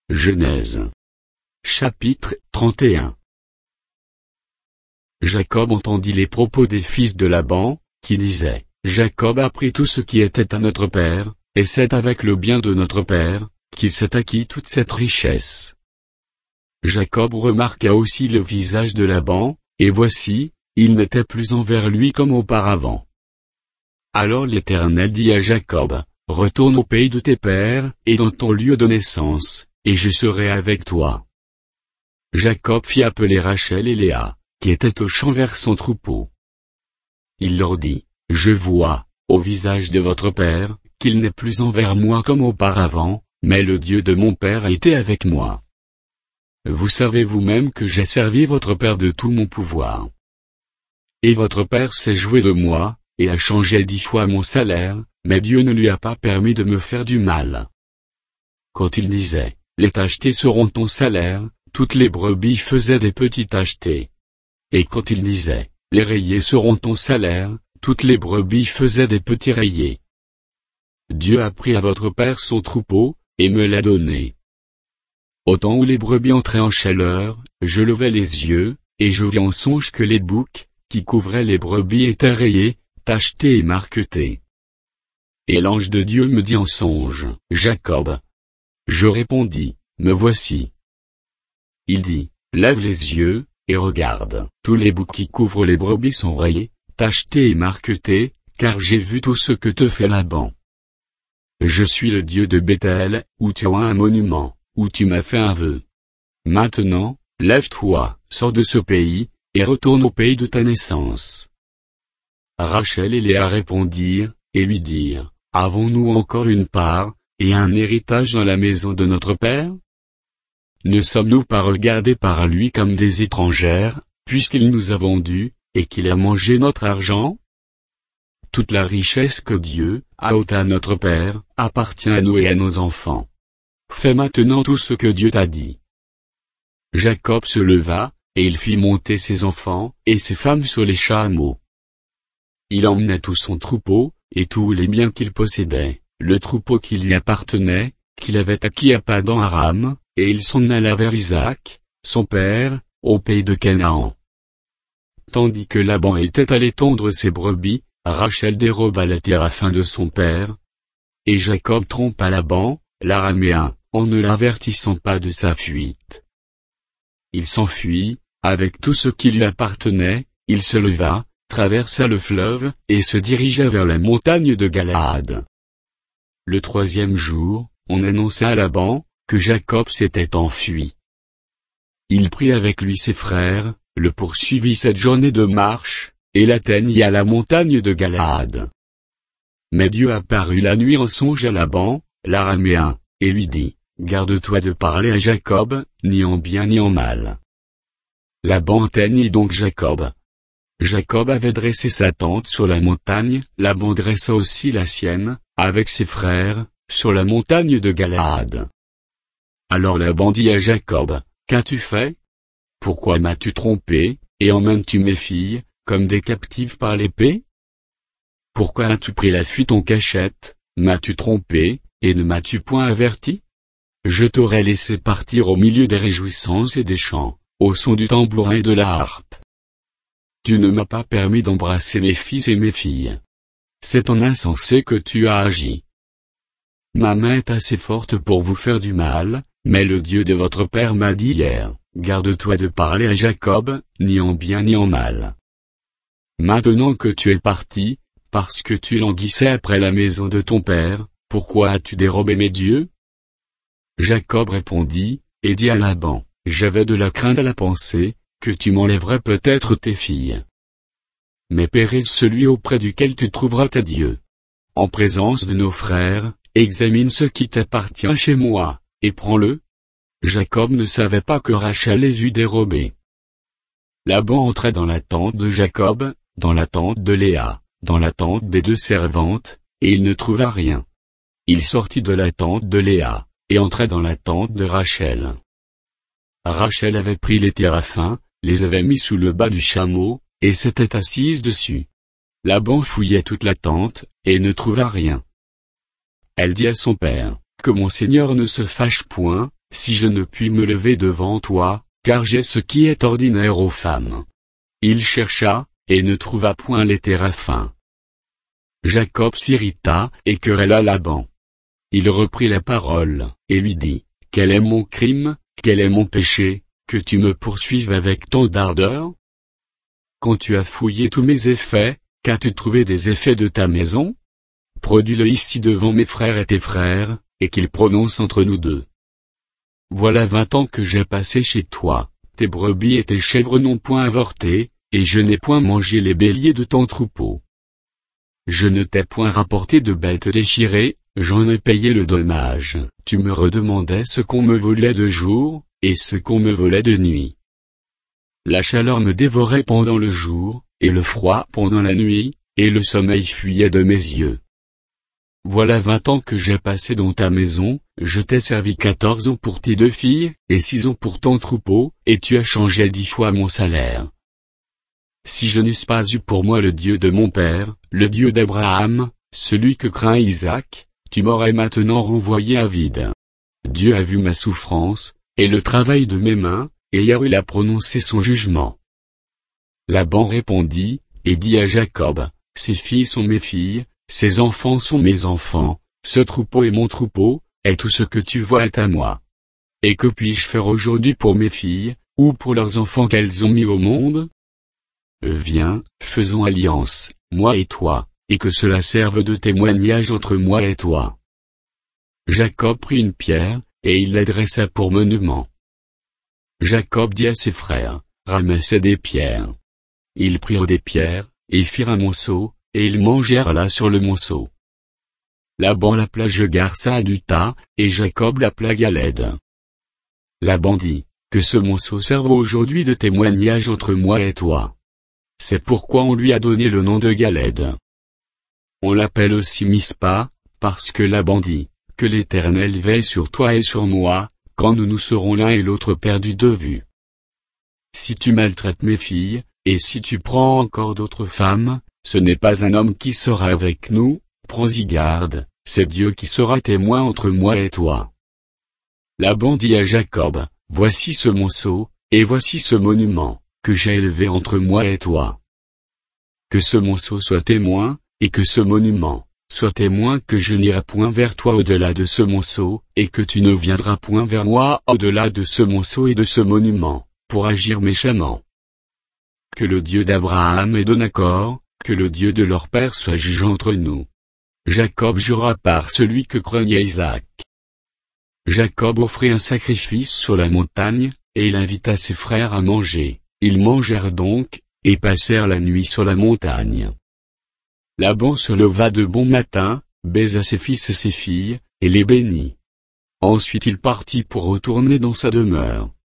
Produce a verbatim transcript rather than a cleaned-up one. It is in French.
Genèse. Chapitre trente et un. Jacob entendit les propos des fils de Laban, qui disaient, Jacob a pris tout ce qui était à notre père, et c'est avec le bien de notre père, qu'il s'est acquis toute cette richesse. Jacob remarqua aussi le visage de Laban, et voici, il n'était plus envers lui comme auparavant. Alors l'Éternel dit à Jacob, retourne au pays de tes pères, et dans ton lieu de naissance, et je serai avec toi. Jacob fit appeler Rachel et Léa, qui étaient au champ vers son troupeau. Il leur dit, je vois, au visage de votre père, qu'il n'est plus envers moi comme auparavant, mais le Dieu de mon père a été avec moi. Vous savez vous-même que j'ai servi votre père de tout mon pouvoir. Et votre père s'est joué de moi, et a changé dix fois mon salaire, mais Dieu ne lui a pas permis de me faire du mal. Quand il disait, les tachetés seront ton salaire, toutes les brebis faisaient des petits tachetés. Et quand il disait, les rayés seront ton salaire, toutes les brebis faisaient des petits rayés. Dieu a pris à votre père son troupeau, et me l'a donné. Au temps où les brebis entraient en chaleur, je levai les yeux, et je vis en songe que les boucs, qui couvraient les brebis étaient rayés, tachetés et marquetés. Et l'ange de Dieu me dit en songe, Jacob. Je répondis, me voici. Il dit, lève les yeux, et regarde, tous les boucs qui couvrent les brebis sont rayés, tachetés et marquetés, car j'ai vu tout ce que te fait Laban. Je suis le Dieu de Béthel, où tu as un monument, où tu m'as fait un vœu. Maintenant, lève-toi, sors de ce pays, et retourne au pays de ta naissance. Rachel et Léa répondirent, et lui dirent, avons-nous encore une part, et un héritage dans la maison de notre père? Ne sommes-nous pas regardés par lui comme des étrangères, puisqu'il nous a vendus, et qu'il a mangé notre argent? Toute la richesse que Dieu a ôtée à notre père, appartient à nous et à nos enfants. Fais maintenant tout ce que Dieu t'a dit. Jacob se leva, et il fit monter ses enfants et ses femmes sur les chameaux. Il emmena tout son troupeau, et tous les biens qu'il possédait, le troupeau qui lui appartenait, qu'il avait acquis à Padan Aram, et il s'en alla vers Isaac, son père, au pays de Canaan. Tandis que Laban était allé tondre ses brebis, Rachel déroba la téraphin de son père. Et Jacob trompa Laban, l'araméen, en ne l'avertissant pas de sa fuite. Il s'enfuit, avec tout ce qui lui appartenait, il se leva, traversa le fleuve, et se dirigea vers la montagne de Galaad. Le troisième jour, on annonça à Laban, que Jacob s'était enfui. Il prit avec lui ses frères, le poursuivit cette journée de marche, et l'atteignit à la montagne de Galaad. Mais Dieu apparut la nuit en songe à Laban, l'araméen, et lui dit, garde-toi de parler à Jacob, ni en bien ni en mal. Laban atteignit donc Jacob. Jacob avait dressé sa tente sur la montagne, Laban dressa aussi la sienne, avec ses frères, sur la montagne de Galaad. Alors Laban dit à Jacob, qu'as-tu fait? Pourquoi m'as-tu trompé, et emmènes-tu mes filles, comme des captives par l'épée? Pourquoi as-tu pris la fuite en cachette, m'as-tu trompé, et ne m'as-tu point averti? Je t'aurais laissé partir au milieu des réjouissances et des chants, au son du tambourin et de la harpe. Tu ne m'as pas permis d'embrasser mes fils et mes filles. C'est en insensé que tu as agi. Ma main est assez forte pour vous faire du mal, mais le Dieu de votre père m'a dit hier, garde-toi de parler à Jacob, ni en bien ni en mal. Maintenant que tu es parti, parce que tu languissais après la maison de ton père, pourquoi as-tu dérobé mes dieux? Jacob répondit, et dit à Laban, j'avais de la crainte à la pensée, que tu m'enlèverais peut-être tes filles. Mais périse celui auprès duquel tu trouveras tes dieux. En présence de nos frères, examine ce qui t'appartient chez moi, et prends-le. Jacob ne savait pas que Rachel les eût dérobés. Laban entra dans la tente de Jacob, dans la tente de Léa, dans la tente des deux servantes, et il ne trouva rien. Il sortit de la tente de Léa, et entra dans la tente de Rachel. Rachel avait pris les téraphins, les avait mis sous le bas du chameau, et s'était assise dessus. Laban fouillait toute la tente, et ne trouva rien. Elle dit à son père, que mon seigneur ne se fâche point, si je ne puis me lever devant toi, car j'ai ce qui est ordinaire aux femmes. Il chercha, et ne trouva point les téraphins. Jacob s'irrita, et querella Laban. Il reprit la parole, et lui dit, quel est mon crime, quel est mon péché, que tu me poursuives avec tant d'ardeur? Quand tu as fouillé tous mes effets, qu'as-tu trouvé des effets de ta maison? Produis-le ici devant mes frères et tes frères, et qu'ils prononcent entre nous deux. Voilà vingt ans que j'ai passé chez toi, tes brebis et tes chèvres n'ont point avorté, et je n'ai point mangé les béliers de ton troupeau. Je ne t'ai point rapporté de bêtes déchirées, j'en ai payé le dommage. Tu me redemandais ce qu'on me volait de jour, et ce qu'on me volait de nuit. La chaleur me dévorait pendant le jour, et le froid pendant la nuit, et le sommeil fuyait de mes yeux. Voilà vingt ans que j'ai passé dans ta maison, je t'ai servi quatorze ans pour tes deux filles, et six ans pour ton troupeau, et tu as changé dix fois mon salaire. Si je n'eusse pas eu pour moi le Dieu de mon père, le Dieu d'Abraham, celui que craint Isaac, tu m'aurais maintenant renvoyé à vide. Dieu a vu ma souffrance, et le travail de mes mains, et Yahweh a prononcé son jugement. Laban répondit, et dit à Jacob, ces filles sont mes filles, ces enfants sont mes enfants, ce troupeau est mon troupeau, et tout ce que tu vois est à moi. Et que puis-je faire aujourd'hui pour mes filles, ou pour leurs enfants qu'elles ont mis au monde? Viens, faisons alliance, moi et toi, et que cela serve de témoignage entre moi et toi. Jacob prit une pierre, et il l'adressa pour monument. Jacob dit à ses frères, ramassez des pierres. Ils prirent des pierres, et firent un monceau, et ils mangèrent là sur le monceau. Laban l'appela Jegar Saaduta, et Jacob l'appela Galed. Laban dit, que ce monceau serve aujourd'hui de témoignage entre moi et toi. C'est pourquoi on lui a donné le nom de Galed. On l'appelle aussi Mispa, parce que Laban dit, que l'Éternel veille sur toi et sur moi, quand nous nous serons l'un et l'autre perdus de vue. Si tu maltraites mes filles, et si tu prends encore d'autres femmes, ce n'est pas un homme qui sera avec nous, prends-y garde, c'est Dieu qui sera témoin entre moi et toi. Laban dit à Jacob, voici ce monceau, et voici ce monument, que j'ai élevé entre moi et toi. Que ce monceau soit témoin, et que ce monument soit témoin que je n'irai point vers toi au-delà de ce monceau, et que tu ne viendras point vers moi au-delà de ce monceau et de ce monument, pour agir méchamment. Que le Dieu d'Abraham et de Nacor, que le Dieu de leur père soit juge entre nous. Jacob jura par celui que craignait Isaac. Jacob offrit un sacrifice sur la montagne, et il invita ses frères à manger. Ils mangèrent donc, et passèrent la nuit sur la montagne. Laban se leva de bon matin, baisa ses fils et ses filles, et les bénit. Ensuite il partit pour retourner dans sa demeure.